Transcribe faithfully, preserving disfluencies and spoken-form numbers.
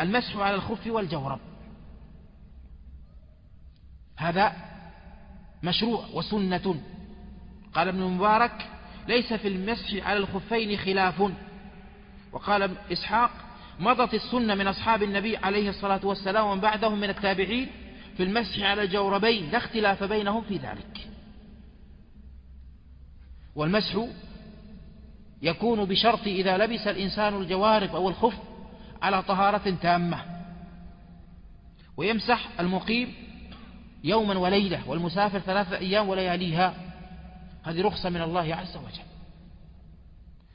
المسح على الخف والجورب، هذا مشروع وسنة. قال ابن المبارك ليس في المسح على الخفين خلاف. وقال إسحاق مضت السنة من أصحاب النبي عليه الصلاة والسلام ومن بعدهم من التابعين في المسح على الجوربين، لا اختلاف بينهم في ذلك. والمسح يكون بشرط إذا لبس الإنسان الجوارب أو الخف على طهارة تامة. ويمسح المقيم يوما وليلة والمسافر ثلاثة أيام ولياليها، هذه رخصة من الله عز وجل.